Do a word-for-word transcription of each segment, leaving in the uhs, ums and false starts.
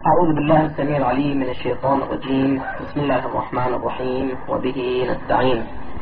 أعوذ بالله السميع العليم من الشيطان الرجيم. بسم الله الرحمن الرحيم، وبه نستعين.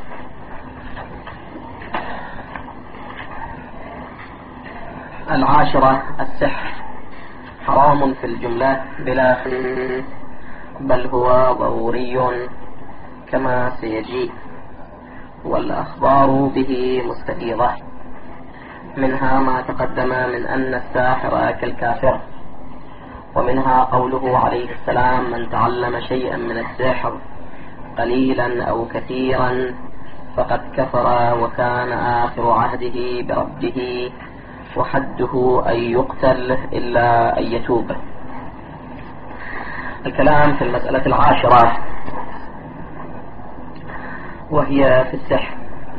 العاشرة: السحر حرام في الجملة بلا خلاف، بل هو ضروري كما سيجيء، والأخبار به مستفيضة، منها ما تقدم من أن الساحر كالكافر، ومنها قوله عليه السلام: من تعلم شيئا من السحر قليلا أو كثيرا فقد كفر وكان آخر عهده بربه وحده أن يقتل إلا أن يتوب. الكلام في المسألة العاشرة وهي في السحر.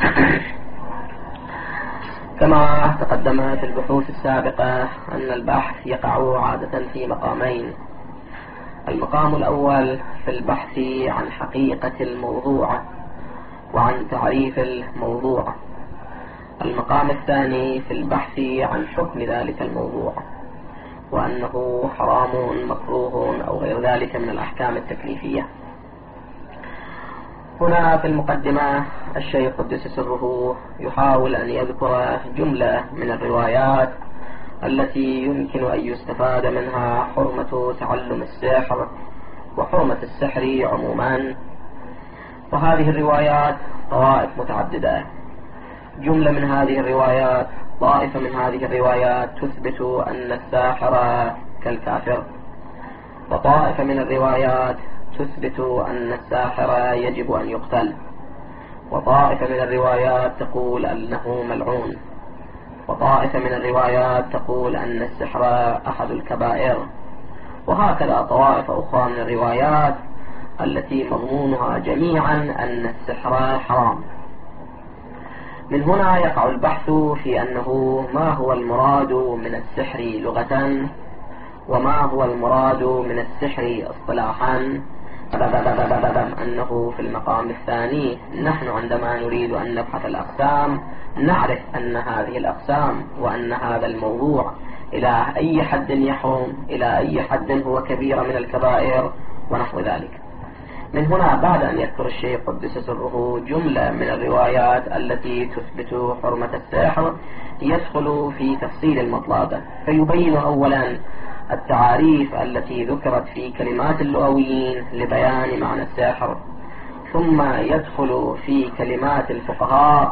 كما تقدم في البحوث السابقة أن البحث يقع عادة في مقامين: المقام الأول في البحث عن حقيقة الموضوع وعن تعريف الموضوع، المقام الثاني في البحث عن حكم ذلك الموضوع، وأنه حرام مكروه أو غير ذلك من الأحكام التكليفية. هنا في المقدمة الشيخ قدس سره يحاول أن يذكر جملة من الروايات التي يمكن أن يستفاد منها حرمة تعلم السحر وحرمة السحر عموما، وهذه الروايات طوائف متعددة. جملة من هذه الروايات، طائفة من هذه الروايات تثبت أن الساحر كالكافر، وطائفة من الروايات تثبت أن الساحر يجب أن يقتل، وطائفة من الروايات تقول أنه ملعون، وطائفة من الروايات تقول أن السحر أحد الكبائر، وهكذا طوائف أخرى من الروايات التي مضمونها جميعا أن السحر حرام. من هنا يقع البحث في أنه ما هو المراد من السحر لغة، وما هو المراد من السحر اصطلاحا، أنه في المقام الثاني نحن عندما نريد أن نبحث الأقسام نعرف أن هذه الأقسام وأن هذا الموضوع إلى أي حد يحرم، إلى أي حد هو كبيرة من الكبائر ونحو ذلك. من هنا بعد أن يذكر الشيخ قدس سره جملة من الروايات التي تثبت حرمة السحر يدخل في تفصيل المطلب، فيبين أولا التعاريف التي ذكرت في كلمات اللغويين لبيان معنى السحر، ثم يدخل في كلمات الفقهاء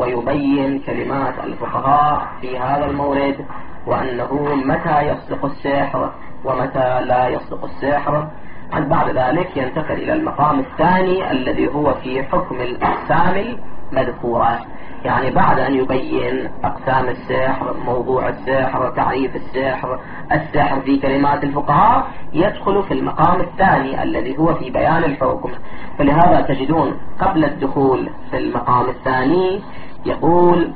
ويبين كلمات الفقهاء في هذا المورد، وأنه متى يصدق السحر ومتى لا يصدق السحر. عن بعد ذلك ينتقل إلى المقام الثاني الذي هو في حكم الأقسام المذكورة، يعني بعد أن يبين أقسام السحر، موضوع السحر، تعريف السحر، السحر في كلمات الفقهاء، يدخل في المقام الثاني الذي هو في بيان الحكم. فلهذا تجدون قبل الدخول في المقام الثاني يقول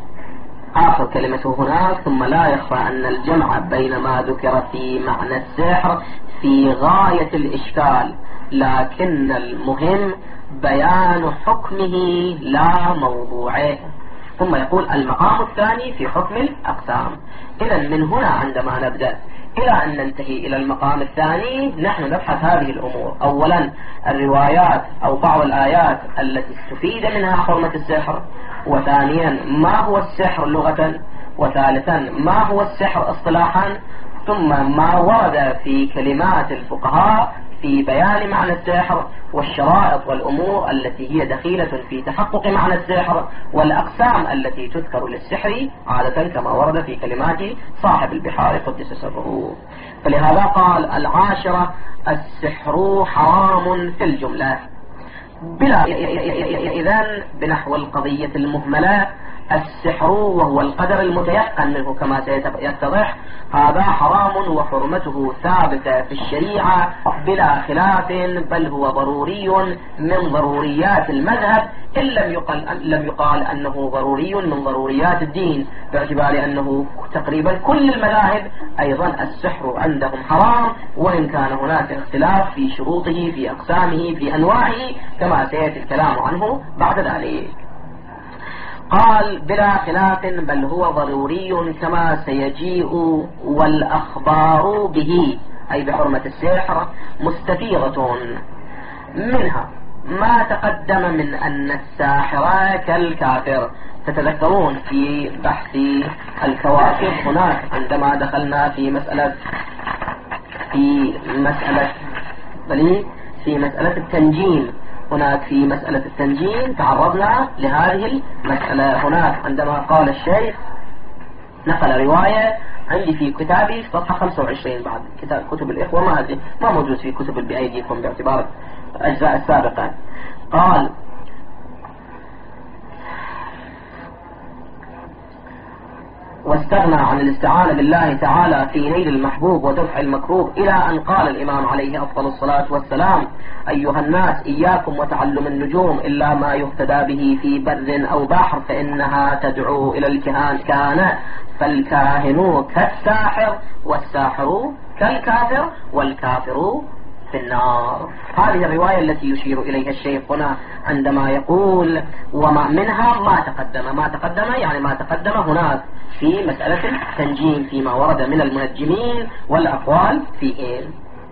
آخر كلمته هناك: ثم لا يخفى أن الجمع بين ما ذكر في معنى السحر في غاية الإشكال، لكن المهم بيان حكمه لا موضوعه. ثم يقول المقام الثاني في حكم الأقسام. إذن من هنا عندما نبدأ إلى أن ننتهي إلى المقام الثاني نحن نبحث هذه الأمور: أولا الروايات أو بعض الآيات التي استفيد منها حرمة السحر، وثانيا ما هو السحر لغة، وثالثا ما هو السحر اصطلاحا، ثم ما ورد في كلمات الفقهاء في بيان معنى السحر، والشرائط والأمور التي هي دخيلة في تحقق معنى السحر، والأقسام التي تذكر للسحر عادة كما ورد في كلمات صاحب البحار قدس سره. فلهذا قال: العاشرة: السحر حرام في الجملة بلا إذن بنحو القضية المهملة. السحر وهو القدر المتيقن منه كما سيتضح، هذا حرام وحرمته ثابتة في الشريعة بلا خلاف، بل هو ضروري من ضروريات المذهب، إن لم يقال, لم يقال أنه ضروري من ضروريات الدين، باعتبار أنه تقريبا كل المذاهب أيضا السحر عندهم حرام، وإن كان هناك اختلاف في شروطه، في أقسامه، في أنواعه، كما سيأتي الكلام عنه بعد ذلك. قال: بلا خلاف بل هو ضروري كما سيجيء، والأخبار به أي بحرمة السحر مستفيضة. منها ما تقدم من أن الساحر كالكافر. تتذكرون في بحث الكواكب هناك عندما دخلنا في مسألة في مسألة في مسألة التنجيم، هناك في مسألة التنجيم تعرضنا لهذه المسألة هناك عندما قال الشيخ، نقل رواية عندي في كتابي صفحة خمسة وعشرين بعد كتاب كتب الإخوة، ما هذه ما موجود في كتب بأيديكم باعتبار الأجزاء السابقة. قال: واستغنى عن الاستعانة بالله تعالى في نيل المحبوب ودفع المكروه، إلى أن قال الإمام عليه أفضل الصلاة والسلام: أيها الناس، إياكم وتعلم النجوم إلا ما يهتدى به في بر أو بحر، فإنها تدعو إلى الكهان، كان فالكاهن كالساحر والساحر كالكافر والكافر في النار. هذه الرواية التي يشير إليها الشيخ هنا عندما يقول: وما منها ما تقدم. ما تقدم يعني ما تقدم هناك في مسألة التنجيم فيما ورد من المنجمين والأقوال فيه.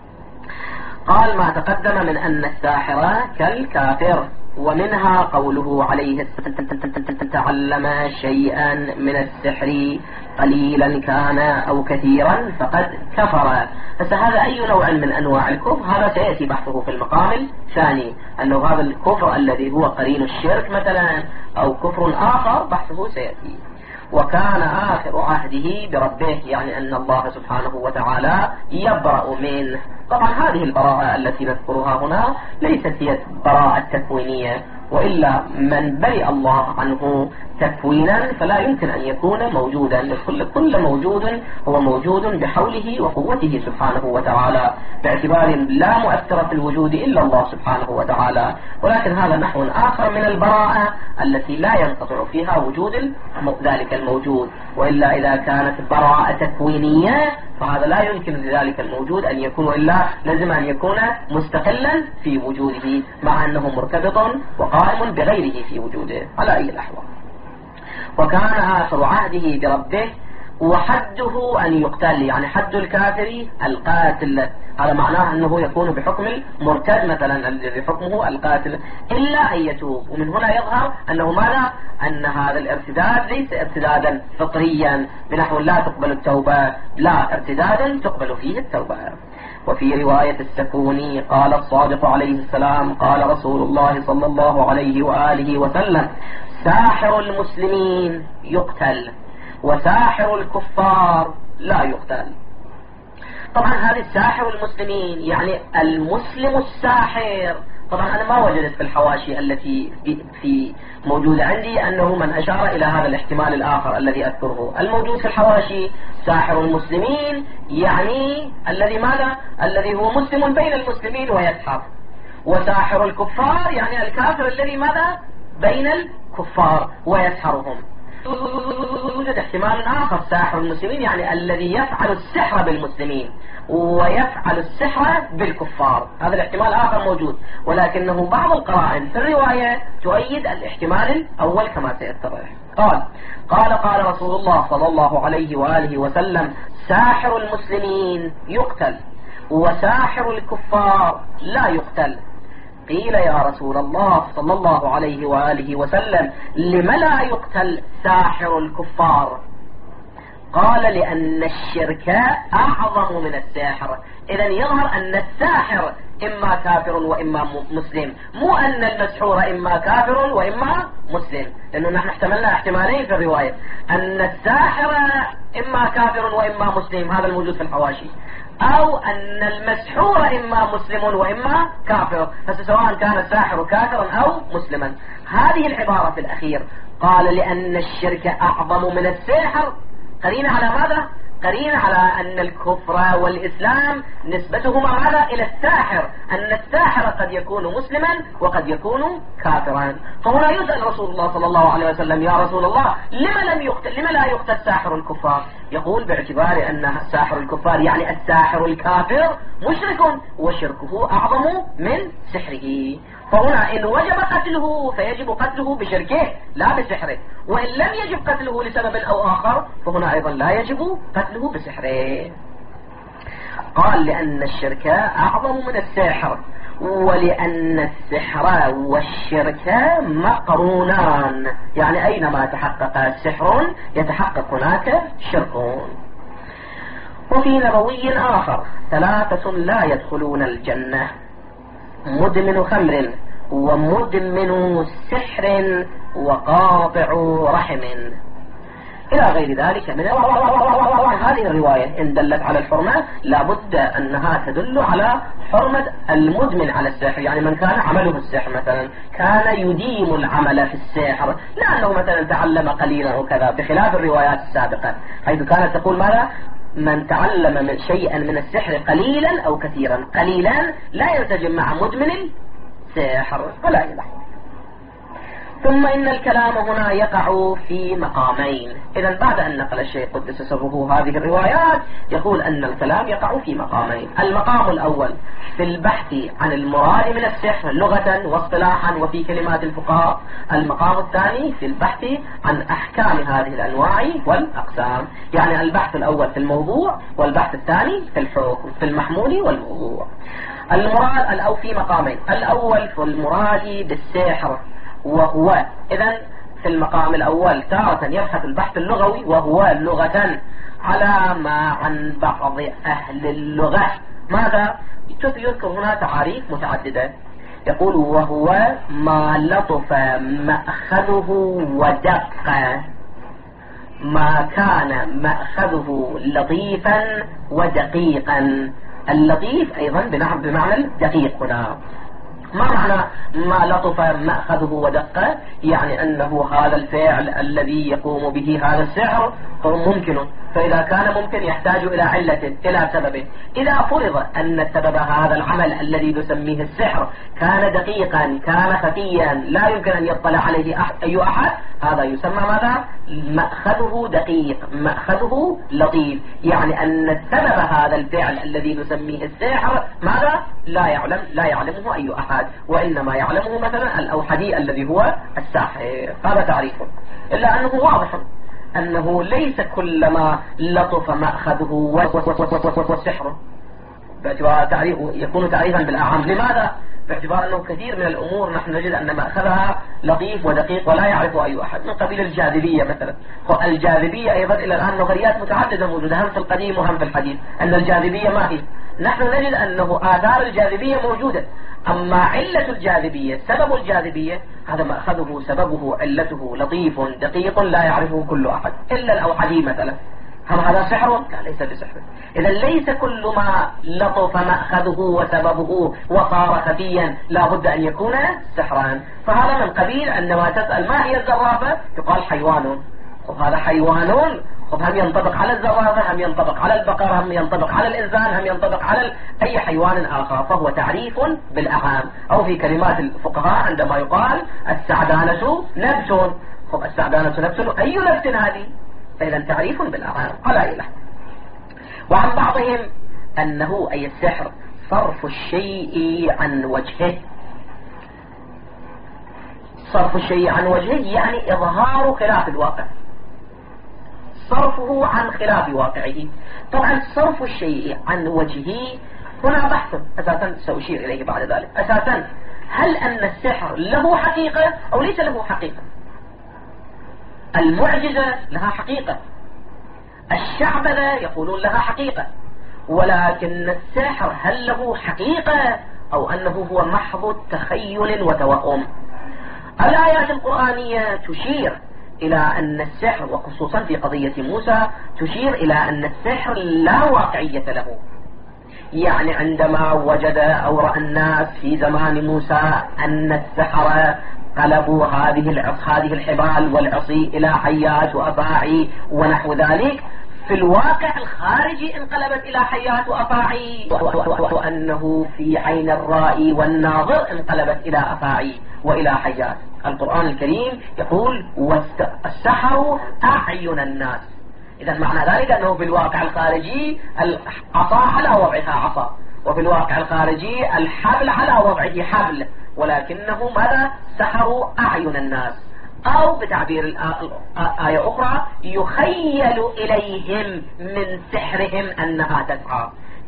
قال: ما تقدم من أن الساحر كالكافر. ومنها قوله عليه السلام: تعلم شيئا من السحر قليلا كان أو كثيرا فقد كفر. فهذا أي نوع من أنواع الكفر؟ هذا سيأتي بحثه في المقام الثاني، أنه هذا الكفر الذي هو قرين الشرك مثلا أو كفر آخر بحثه سيأتي. وكان آخر عهده بربه، يعني أن الله سبحانه وتعالى يبرأ منه. طبعا هذه البراءة التي نذكرها هنا ليست هي براءة تكوينية، وإلا من برئ الله عنه تكوينا فلا يمكن أن يكون موجودا. كل, كل موجود هو موجود بحوله وقوته سبحانه وتعالى، باعتبار لا مؤثر في الوجود إلا الله سبحانه وتعالى. ولكن هذا نحو آخر من البراءة التي لا ينقطع فيها وجود ذلك الموجود، وإلا إذا كانت براءة تكوينية فهذا لا يمكن لذلك الموجود أن يكون، إلا لازم أن يكون مستقلا في وجوده، مع أنه مرتبط وقائم بغيره في وجوده على أي الأحوال. وكان آخر عهده بربه، وحده أن يقتل، يعني حد الكافر القاتل. هذا معناه أنه يكون بحكم المرتد مثلا الذي حكمه القاتل، إلا أن يتوب. ومن هنا يظهر أنه ماذا؟ أن هذا الارتداد ليس ارتدادا فطريا بنحو لا تقبل التوبة، لا، ارتدادا تقبل فيه التوبة. وفي رواية السكوني قال الصادق عليه السلام: قال رسول الله صلى الله عليه وآله وسلم: ساحر المسلمين يقتل وساحر الكفار لا يقتل. طبعا هذه ساحر المسلمين يعني المسلم الساحر. طبعا أنا ما وجدت في الحواشي التي في موجودة عندي أنه من أشار إلى هذا الاحتمال الآخر الذي أذكره. الموجود في الحواشي ساحر المسلمين يعني الذي ماذا؟ الذي هو مسلم بين المسلمين ويسحر. وساحر الكفار يعني الكافر الذي ماذا؟ بين الكفار ويسحرهم. يوجد احتمال آخر، ساحر المسلمين يعني الذي يفعل السحر بالمسلمين ويفعل السحر بالكفار. هذا الاحتمال آخر موجود، ولكنه بعض القرائن في الرواية تؤيد الاحتمال الأول كما سيتضح. قال قال قال رسول الله صلى الله عليه وآله وسلم: ساحر المسلمين يقتل وساحر الكفار لا يقتل. قيل: يا رسول الله صلى الله عليه وآله وسلم، لم لا يقتل ساحر الكفار؟ قال: لأن الشرك أعظم من الساحر. إذن يظهر أن الساحر إما كافر وإما مسلم، مو أن المسحور إما كافر وإما مسلم، لأنه نحن احتملنا احتمالين في الرواية، أن الساحر إما كافر وإما مسلم، هذا الموجود في الحواشي، أو أن المسحور إما مسلم وإما كافر، فسواء كان الساحر كافرا أو مسلما. هذه العبارة الأخير قال: لأن الشرك أعظم من السحر، قرينة على ماذا؟ قرينة على أن الكفر والإسلام نسبتهما ماذا؟ إلى الساحر، أن الساحر قد يكون مسلما وقد يكون كافرا. فهنا يسأل رسول الله صلى الله عليه وسلم: يا رسول الله، لما لم يقتل، لما لا يقتل ساحر الكفار؟ يقول: باعتبار أن ساحر الكفار يعني الساحر الكافر مشرك وشركه أعظم من سحره، فهنا إن وجب قتله فيجب قتله بشركه لا بسحره، وإن لم يجب قتله لسبب أو آخر فهنا أيضا لا يجب قتله بسحره. قال لأن الشرك أعظم من السحر، ولأن السحر والشرك مقرونان، يعني أينما تحقق سحر يتحقق هناك شرك. وفي نبوي آخر: ثلاثة لا يدخلون الجنة: مدمن خمر، ومدمن سحر، وقاطع رحم، إلى غير ذلك من هذه الرواية. إن دلت على الحرمة لابد أنها تدل على حرمة المدمن على السحر، يعني من كان عمله السحر مثلا، كان يديم العمل في السحر، لأنه مثلا تعلم قليلا وكذا، بخلاف الروايات السابقة حيث كانت تقول ماذا؟ من تعلم من شيئا من السحر قليلا أو كثيرا. قليلا لا ينسجم مع مدمن السحر ولا إله. ثم إن الكلام هنا يقع في مقامين. إذا بعد أن نقل الشيخ قدس سره هذه الروايات يقول أن الكلام يقع في مقامين: المقام الأول في البحث عن المراد من السحر لغة واصطلاحا وفي كلمات الفقهاء. المقام الثاني في البحث عن أحكام هذه الأنواع والأقسام، يعني البحث الأول في الموضوع والبحث الثاني في الحكم، في المحمول والموضوع. المراد أو في مقامين: الأول في المراد بالسحر، وهو إذن في المقام الأول تارة يبحث البحث اللغوي وهو لغة على ما عن بعض أهل اللغة. ماذا؟ يذكر هنا تعاريف متعددة. يقول: وهو ما لطف مأخذه ودق، ما كان مأخذه لطيفا ودقيقا. اللطيف أيضا بمعنى الدقيق هنا. ما معنى ما لطف مأخذه ودقه؟ يعني أنه هذا الفعل الذي يقوم به هذا السحر ممكن، فإذا كان ممكن يحتاج إلى علة، إلى سبب. إذا فرض أن سبب هذا العمل الذي نسميه السحر كان دقيقا، كان خفيا، لا يمكن أن يطلع عليه أحد أي أحد، هذا يسمى ماذا؟ مأخذه دقيق، مأخذه لطيف، يعني أن سبب هذا الفعل الذي نسميه السحر ماذا؟ لا يعلم لا يعلمه أي أحد، وإنما يعلمه مثلا الأوحدي الذي هو الساحر. هذا تعريفه، إلا أنه واضح أنه ليس كلما لطف مأخذه والسحر باعتبار تعريفه يكون تعريفا بالأعام. لماذا؟ باعتبار أنه كثير من الأمور نحن نجد أن مأخذها لطيف ودقيق ولا يعرف أي أحد، من قبيل الجاذبية مثلا. الجاذبية أيضا إلى الآن نظريات متعددة موجودة هم في القديم وهم في الحديث. أن الجاذبية ما هي؟ نحن نجد أنه آثار الجاذبية موجودة، أما علة الجاذبية، سبب الجاذبية، هذا مأخذه سببه علته لطيف دقيق لا يعرفه كل أحد إلا الأوحدي مثلا. هل هذا سحر؟ لا، ليس بسحر. إذا ليس كل ما لطف مأخذه وسببه وصار خفيا لا بد أن يكون سحرا. فهذا من قبيل عندما تسأل ما هي الزرافة تقال حيوان، وهذا حيوان، هم ينطبق على الزرافة، هم ينطبق على البقر، هم ينطبق على الإنسان، هم ينطبق على أي حيوان آخر، فهو تعريف بالأعام. أو في كلمات الفقهاء عندما يقال السعدانة نبت، خب السعدانة نبت، أي نبت هذه؟ فإذا تعريف بالأعام على إله. وعن بعضهم أنه أي السحر صرف الشيء عن وجهه. صرف الشيء عن وجهه يعني إظهار خلاف الواقع، صرفه عن خلاف واقعه. طبعا صرف الشيء عن وجهه هنا بحث أساسا سأشير إليه بعد ذلك. أساسا هل أن السحر له حقيقة أو ليس له حقيقة؟ المعجزة لها حقيقة، الشعبذة يقولون لها حقيقة، ولكن السحر هل له حقيقة أو أنه هو محض تخيل وتوهم؟ الآيات القرآنية تشير إلى أن السحر، وخصوصا في قضية موسى، تشير إلى أن السحر لا واقعية له. يعني عندما وجد أو رأى الناس في زمان موسى أن السحرة قلبوا هذه هذه الحبال والعصي إلى حيات وأفاعي ونحو ذلك، في الواقع الخارجي انقلبت إلى حيات وأفاعي، وأنه في عين الرائي والناظر انقلبت إلى أفاعي وإلى حيات. القرآن الكريم يقول والسحروا أعين الناس. إذا معنى ذلك أنه في الواقع الخارجي العصا على وضعها عصا، وفي الواقع الخارجي الحبل على وضعه حبل، ولكنه ماذا؟ سحروا أعين الناس. أو بتعبير آية أخرى يخيل إليهم من سحرهم أنها تسعى،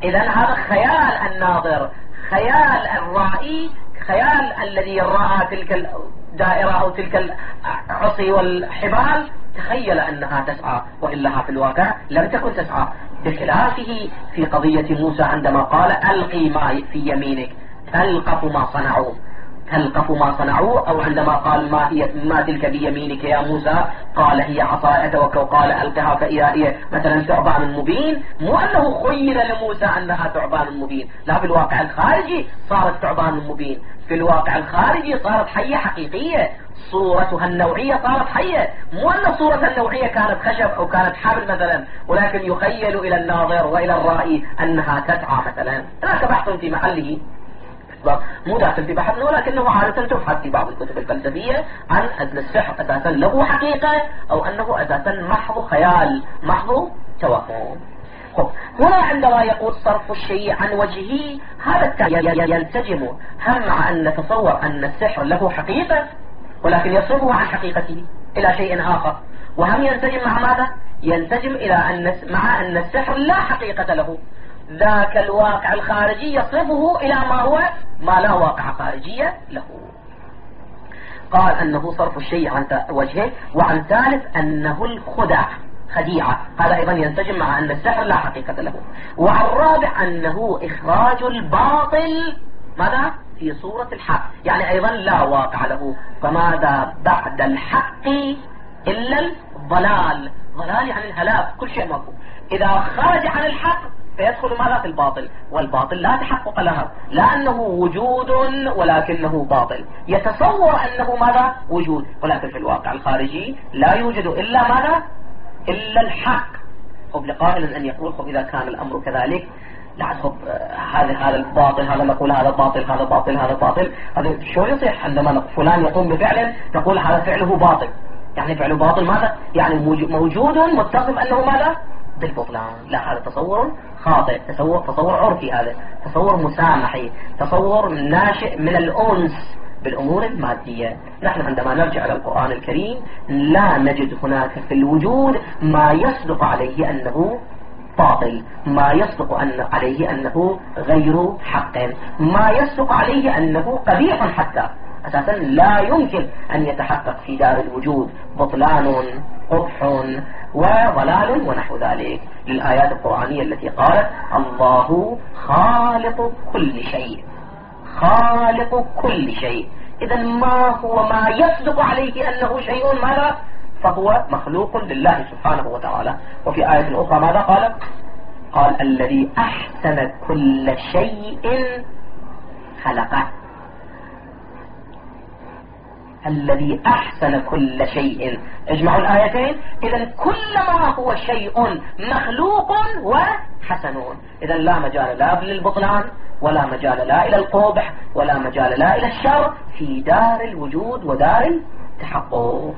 إذا هذا خيال الناظر، خيال الرائي، خيال الذي رأى تلك الدائرة أو تلك العصي والحبال تخيل أنها تسعى، وإلا في الواقع لم تكن تسعى، بخلافه في قضية موسى عندما قال ألقي ما في يمينك تلقف ما صنعوا، تلقف ما صنعوا، أو عندما قال ما هي ما تلك بيمينك يا موسى قال هي عصاي أتوكل، وقال ألقها فإذا هي مثلا ثعبان مبين. مو أنه خيل لموسى أنها ثعبان مبين، لا، في الواقع الخارجي صارت ثعبان مبين، في الواقع الخارجي صارت حية حقيقية، صورتها النوعية صارت حية، مو أن صورتها النوعية كانت خشب أو كانت حبل مثلا، ولكن يخيل إلى الناظر وإلى الرائي أنها تسعى مثلا. هناك بحث في محله مو داخل في بحثنا، ولكنه عادة تبحث في بعض الكتب الفلسفية عن أن السحر أساسا له حقيقة أو أنه أساسا محض خيال، محض توهم. هنا عندما يقول صرف الشيء عن وجهه، هذا ينسجم هم مع أن نتصور أن السحر له حقيقة ولكن يصرفه عن حقيقته إلى شيء آخر، وهم ينسجم مع ماذا؟ ينسجم إلى أن مع أن السحر لا حقيقة له، ذاك الواقع الخارجي يصرفه إلى ما هو ما لا واقع خارجية له. قال أنه صرف الشيء عن وجهه، وعن ثالث أنه الخدع، خديعة، هذا أيضا ينسجم مع أن السحر لا حقيقة له. وعن رابع أنه إخراج الباطل ماذا؟ في صورة الحق، يعني أيضا لا واقع له، فماذا بعد الحق إلا الضلال، ضلال يعني الهلاك، كل شيء ماكو. إذا خرج عن الحق فيدخل ماذا؟ في الباطل، والباطل لا تحقق لها، لا أنه وجود ولكنه باطل، يتصور أنه ماذا؟ وجود، ولكن في الواقع الخارجي لا يوجد إلا ماذا؟ إلا الحق. خب لقائل أن يقول خب إذا كان الأمر كذلك لا خب هذا هذا الباطل، هذا نقول هذا باطل، هذا باطل، هذا باطل، هذا شو يصيح؟ عندما فلان يقوم بفعل نقول هذا فعله باطل، يعني فعله باطل ماذا؟ يعني موجود متصف أنه ماذا؟ بالبطلان. لا، هذا تصور خاطئ، تصور تصور عرفي، هذا تصور مسامحي، تصور ناشئ من الأنس بالأمور المادية. نحن عندما نرجع إلى القرآن الكريم لا نجد هناك في الوجود ما يصدق عليه أنه باطل، ما يصدق أن عليه أنه غير حق، ما يصدق عليه أنه قبيح، حتى أساسا لا يمكن أن يتحقق في دار الوجود بطلان، قبح وضلال ونحو ذلك، للآيات القرآنية التي قالت الله خالق كل شيء، خالق كل شيء. إذا ما هو ما يصدق عليه أنه شيء ماذا؟ فهو مخلوق لله سبحانه وتعالى. وفي آية أخرى ماذا قال؟ قال الذي أحسن كل شيء خلقه، الذي أحسن كل شيء. اجمعوا الآيتين. إذا كل ما هو شيء مخلوق وحسن، إذا لا مجال لا للبطلان ولا مجال لا إلى القبح ولا مجال لا إلى الشر في دار الوجود ودار التحقق.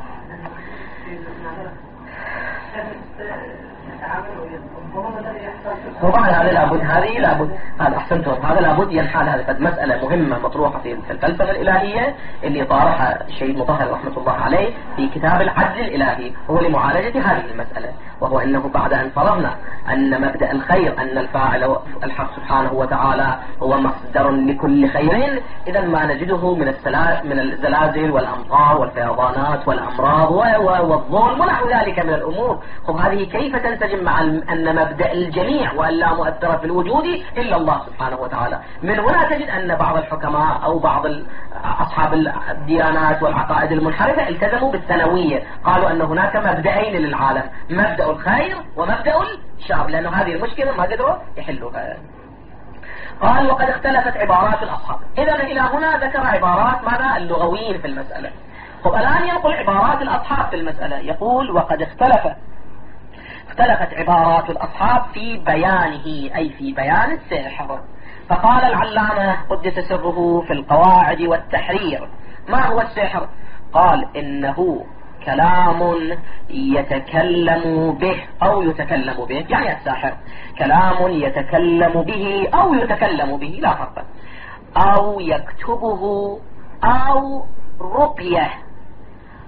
طبعا هذا لابد، هذه لابد، هذا أحسنتم، هذا لابد ينحل. هذه مسألة مهمة مطروحة في الفلسفة الإلهية اللي طارحها الشيخ مطهر رحمة الله عليه في كتاب العدل الإلهي، هو لمعالجة هذه المسألة، وهو أنه بعد أن فرضنا أن مبدأ الخير أن الفاعل الحق سبحانه وتعالى هو مصدر لكل خير، إذا ما نجده من من الزلازل والأمطار والفيضانات والأمراض والظلم ونحو ذلك من الأمور. خب هذه كيف تنسجم مع أن مبدأ الجميع وأن لا مؤثر في الوجود إلا الله سبحانه وتعالى؟ من هنا تجد أن بعض الحكماء أو بعض أصحاب الديانات والعقائد المنحرفة التزموا بالثانوية، قالوا أن هناك مبدأين للعالم، مبدأ الخير ومبدأ الشر، لأن هذه المشكلة ما قدروا يحلوها. قال وقد اختلفت عبارات الأصحاب. إذا إلى هنا ذكر عبارات ماذا؟ اللغويين في المسألة. طب الآن ينقل عبارات الأصحاب في المسألة، يقول وقد اختلف اختلفت عبارات الأصحاب في بيانه، أي في بيان السحر. فقال العلامة قدس سره في القواعد والتحرير: ما هو السحر؟ قال إنه كلام يتكلم به أو يتكلم به، يعني الساحر كلام يتكلم به أو يتكلم به، لا فرق، أو يكتبه أو رقية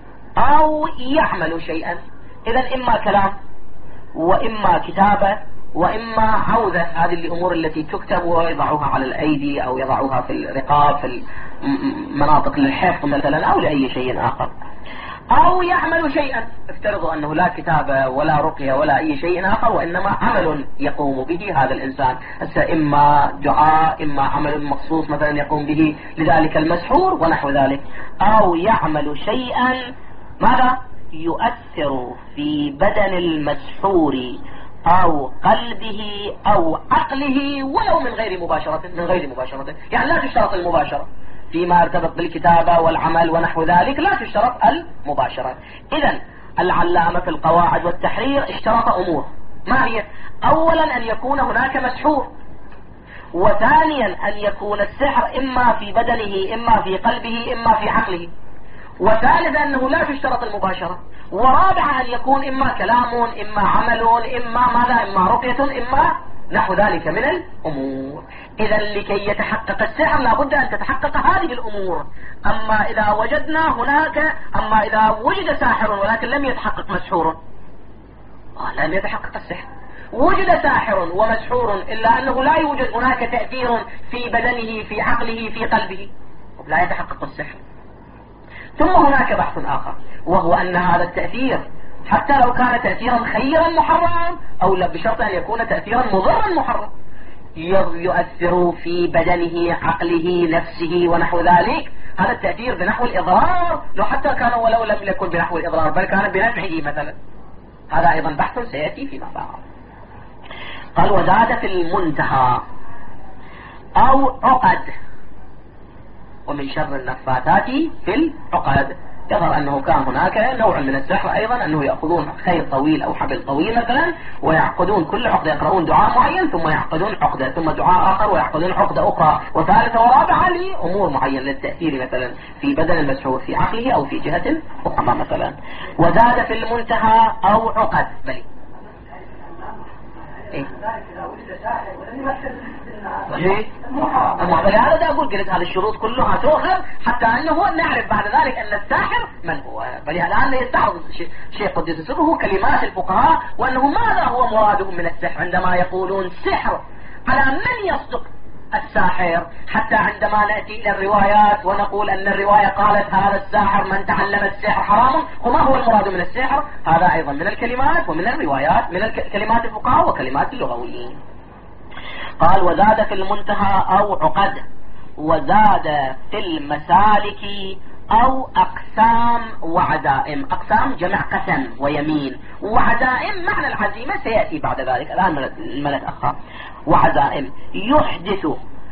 أو يعمل شيئا. إذن إما كلام وإما كتابة وإما عوذة، هذه الأمور التي تكتب ويضعوها على الأيدي أو يضعوها في الرقاب في المناطق للحفظ مثلا أو لأي شيء آخر. أو يعمل شيئا، افترضوا أنه لا كتابة ولا رقية ولا أي شيء آخر، وإنما عمل يقوم به هذا الإنسان، هسه إما دعاء إما عمل مخصوص مثلا يقوم به لذلك المسحور ونحو ذلك. أو يعمل شيئا ماذا؟ يؤثر في بدن المسحور أو قلبه أو عقله ولو من غير مباشرة، من غير مباشرة يعني لا تشترط المباشرة فيما يرتبط بالكتابة والعمل ونحو ذلك، لا تشترط المباشرة. إذن العلامة في القواعد والتحرير اشترط أمور، ما هي؟ أولا أن يكون هناك مسحور، وثانيا أن يكون السحر إما في بدنه إما في قلبه إما في عقله، وثالثا أنه لا تشترط المباشرة، ورابعا أن يكون إما كلام إما عمل إما ماذا إما رقية إما نحو ذلك من الأمور. إذا لكي يتحقق السحر لابد أن تتحقق هذه الأمور. أما إذا وجدنا هناك أما إذا وجد ساحر ولكن لم يتحقق مسحور لم يتحقق السحر. وجد ساحر ومسحور إلا أنه لا يوجد هناك تأثير في بدنه في عقله في قلبه، لا يتحقق السحر. ثم هناك بحث آخر، وهو أن هذا التأثير حتى لو كان تأثيرا خيرا محرما أو لا بشرط أن يكون تأثيرا مضرا محرم، يؤثر في بدنه عقله نفسه ونحو ذلك، هذا التأثير بنحو الإضرار لو حتى كان ولو لم يكن بنحو الإضرار بل كان بنفعه مثلا، هذا أيضا بحث سيأتي فيما بعد. قال وزاد في المنتهى أو عقد، ومن شر النفاثات في العقد. يظهر أنه كان هناك نوع من السحر أيضا، أنه يأخذون خيط طويل أو حبل طويل مثلا ويعقدون كل عقدة، يقرؤون دعاء معين ثم يعقدون عقدة ثم دعاء آخر ويعقدون عقدة أخرى وثالثة ورابعة لأمور معينة للتأثير مثلا في بدن المسحور في عقله أو في جهة أخرى مثلا. وزاد في المنتهى أو عقد بلي إيه؟ صحيح. هذا أقول قلت هذه الشروط كلها تؤخذ حتى أنه نعرف بعد ذلك أن الساحر من هو. بل الآن يستعرض شيء قدس سره كلمات الفقهاء وأنه ماذا هو مرادهم من السحر عندما يقولون سحر، على من يصدق الساحر، حتى عندما نأتي إلى الروايات ونقول أن الرواية قالت هذا الساحر من تعلم السحر حرام، وما هو المراد من السحر؟ هذا أيضا من الكلمات ومن الروايات من كلمات الفقهاء وكلمات اللغويين. قال وزاد في المنتهى أو عقد، وزاد في المسالك أو أقسام وعزائم. أقسام جمع قسم ويمين، وعزائم معنى العزيمة سيأتي بعد ذلك، الآن ما نتأخر. وعزائم يحدث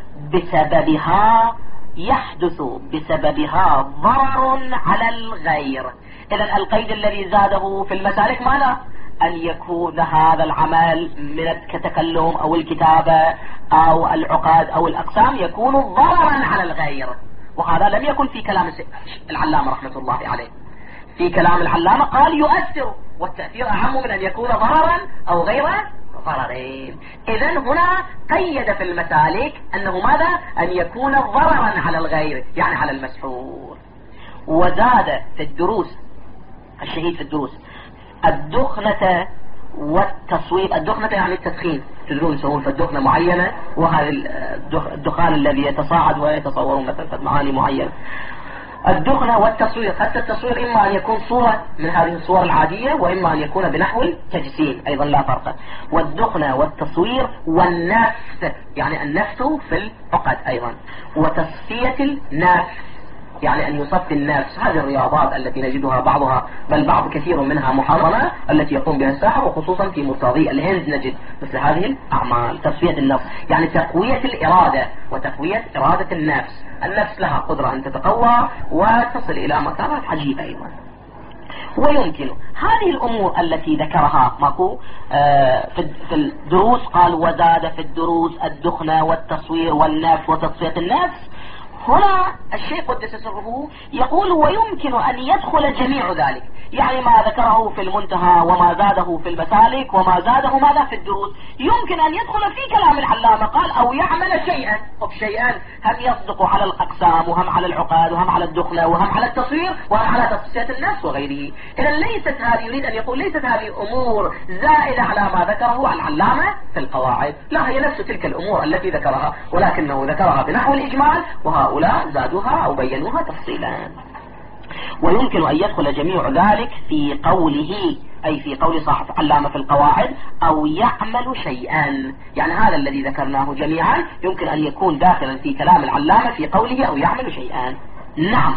بسببها يحدث بسببها ضرر على الغير. إذن القيد الذي زاده في المسالك ماذا؟ أن يكون هذا العمل من كتكلم أو الكتابة أو العقاد أو الأقسام يكون ضررا على الغير، وهذا لم يكن في كلام العلامة رحمة الله عليه. في كلام العلامة قال يؤثر، والتأثير أعم من أن يكون ضررا أو غير ضررين. إذن هنا قيد في المسالك أنه ماذا؟ أن يكون ضررا على الغير يعني على المسحور. وزاد في الدروس، الشهيد في الدروس، الدخنة والتصويب. الدخنة يعني التدخين، تدرون يسوون في الدخنة معينة، وهذا الدخان الذي يتصاعد ويتصور مثلا في معاني معينة. الدخنة والتصوير، حتى التصوير إما أن يكون صورة من هذه الصور العادية وإما أن يكون بنحو التجسيم، أيضا لا فرق. والدخنة والتصوير والنفس، يعني النفس في العقد أيضا. وتصفية النفس يعني أن يصفي النفس، هذه الرياضات التي نجدها بعضها بل بعض كثير منها محرمة التي يقوم بها الساحر، وخصوصا في مرتضي الهند نجد مثل هذه الأعمال. تصفية النفس يعني تقوية الإرادة وتقوية إرادة النفس. النفس لها قدرة أن تتقوى وتصل إلى مكانات عجيبة أيضا. ويمكن هذه الأمور التي ذكرها ماكو آه في الدروس، قال وزاد في الدروس الدخنة والتصوير والنفس وتصفية النفس، هنا الشيخ قدس سره يقول ويمكن أن يدخل جميع ذلك، يعني ما ذكره في المنتهى وما زاده في المسالك وما زاده ماذا في الدروس، يمكن أن يدخل في كلام العلامة. قال أو يعمل شيئا، طب شيئا هم يصدق على الأقسام وهم على العقاد وهم على الدخلة وهم على التصوير وهم على تصفية الناس وغيره. إذا ليست هذه، يريد أن يقول ليست هذه أمور زائدة على ما ذكره العلامة في القواعد، لا هي نفس تلك الأمور التي ذكرها، ولكنه ذكرها بنحو الإجمال وهؤلاء زادوها أو بينوها تفصيلا. ويمكن أن يدخل جميع ذلك في قوله، أي في قول صاحب علامة في القواعد أو يعمل شيئا، يعني هذا الذي ذكرناه جميعا يمكن أن يكون داخلا في كلام العلامة في قوله أو يعمل شيئا. نعم،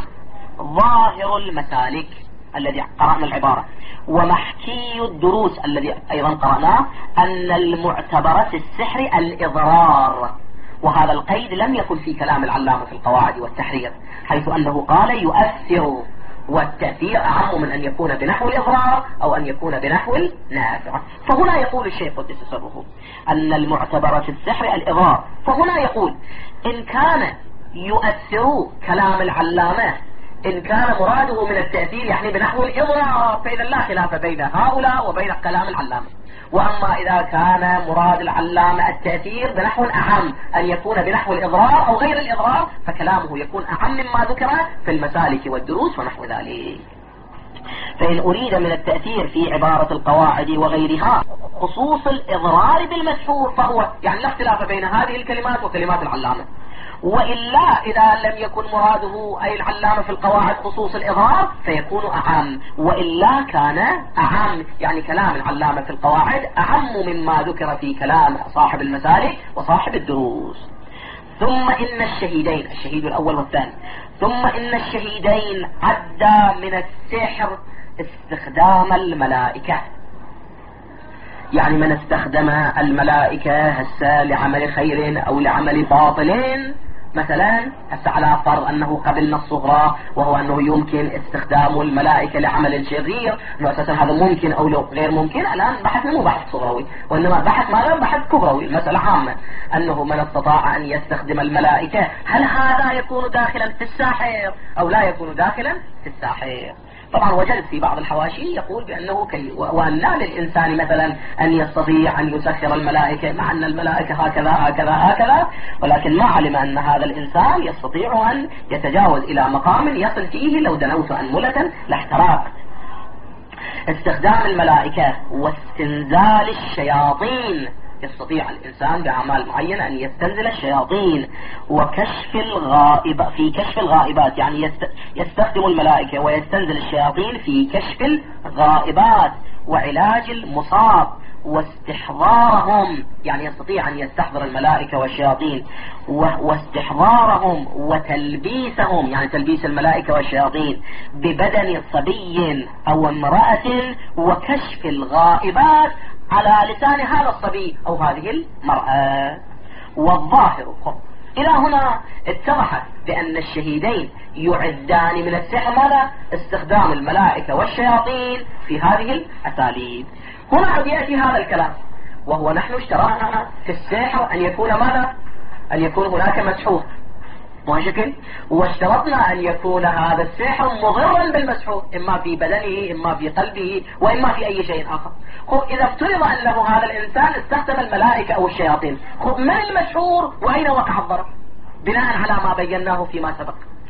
ظاهر المسالك الذي قرأنا العبارة ومحكي الدروس الذي أيضا قرأناه أن المعتبر في السحر الإضرار، وهذا القيد لم يكن في كلام العلامة في القواعد والتحرير، حيث أنه قال يؤثر، والتأثير أعم من أن يكون بنحو الإضرار أو أن يكون بنحو النافع. فهنا يقول الشيخ قدس سره أن المعتبر في السحر الإضرار، فهنا يقول إن كان يؤثر كلام العلامة، إن كان مراده من التأثير يعني بنحو الإضرار، فإذا لا خلاف بين هؤلاء وبين كلام العلامة. وأما إذا كان مراد العلامة التأثير بنحو أعم، أن يكون بنحو الإضرار أو غير الإضرار، فكلامه يكون أعم مما ذكر في المسالك والدروس ونحو ذلك. فإن أريد من التأثير في عبارة القواعد وغيرها خصوص الإضرار بالمسحور فهو، يعني لا اختلاف بين هذه الكلمات وكلمات العلامة. وإلا إذا لم يكن مراده أي العلامة في القواعد خصوص الإضرار فيكون أعم، وإلا كان أعم، يعني كلام العلامة في القواعد أعم مما ذكر في كلام صاحب المسالك وصاحب الدروس. ثم إن الشهيدين، الشهيد الأول والثاني، ثم إن الشهيدين عدا من السحر استخدام الملائكة، يعني من استخدم الملائكة هسه لعمل خير أو لعمل باطل، مثلا هسه على فرض أنه قبلنا الصغرى وهو أنه يمكن استخدام الملائكة لعمل الشرير، أنه أساسا هذا ممكن أو لو غير ممكن. الآن بحثنا مو بحث صغروي، وإنما بحث ماذا؟ بحث كبروي، المسألة عامة، أنه من استطاع أن يستخدم الملائكة هل هذا يكون داخلا في الساحر أو لا يكون داخلا في الساحر؟ طبعا وجدت في بعض الحواشي يقول بأنه كي وأن لا للإنسان مثلا أن يستطيع أن يسخر الملائكة، مع أن الملائكة هكذا هكذا هكذا، ولكن ما علم أن هذا الإنسان يستطيع أن يتجاوز إلى مقام يصل فيه لو دنوت أنملة لاحتراق. استخدام الملائكة واستنزال الشياطين، يستطيع الإنسان بأعمال معينة أن يستنزل الشياطين، وكشف الغائب في كشف الغائبات، يعني يستخدم الملائكة ويستنزل الشياطين في كشف الغائبات وعلاج المصاب واستحضارهم، يعني يستطيع أن يستحضر الملائكة والشياطين واستحضارهم وتلبيسهم، يعني تلبيس الملائكة والشياطين ببدن صبي أو امرأة، وكشف الغائبات على لسان هذا الصبي أو هذه المرأة. والظاهر إلى هنا اتضح بأن الشهيدين يعدان من السحر ماذا؟ استخدام الملائكة والشياطين في هذه الأساليب. هنا عد يأتي هذا الكلام، وهو نحن اشترطنا في السحر أن يكون ماذا؟ أن يكون هناك مسحور، ماشي، واشترطنا أن يكون هذا السحر مضرا بالمسحور، إما في بدنه إما في قلبه وإما في أي شيء آخر. خب إذا افترض أنه هذا الإنسان استخدم الملائكة أو الشياطين، خب من المسحور وأين وقع الضرر بناء على ما بيناه فيما سبق؟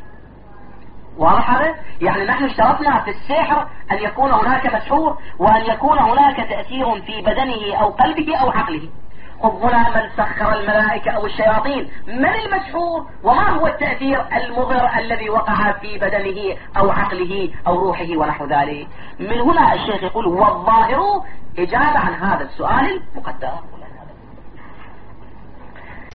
واضح هذا؟ يعني نحن اشترطنا في السحر أن يكون هناك مسحور وأن يكون هناك تأثير في بدنه أو قلبه أو عقله. خب هنا من سخر الملائكة أو الشياطين، من المسحور وما هو التأثير المضر الذي وقع في بدنه أو عقله أو روحه ونحو ذلك؟ من هنا الشيخ يقول والظاهر إجابة عن هذا السؤال المقدر.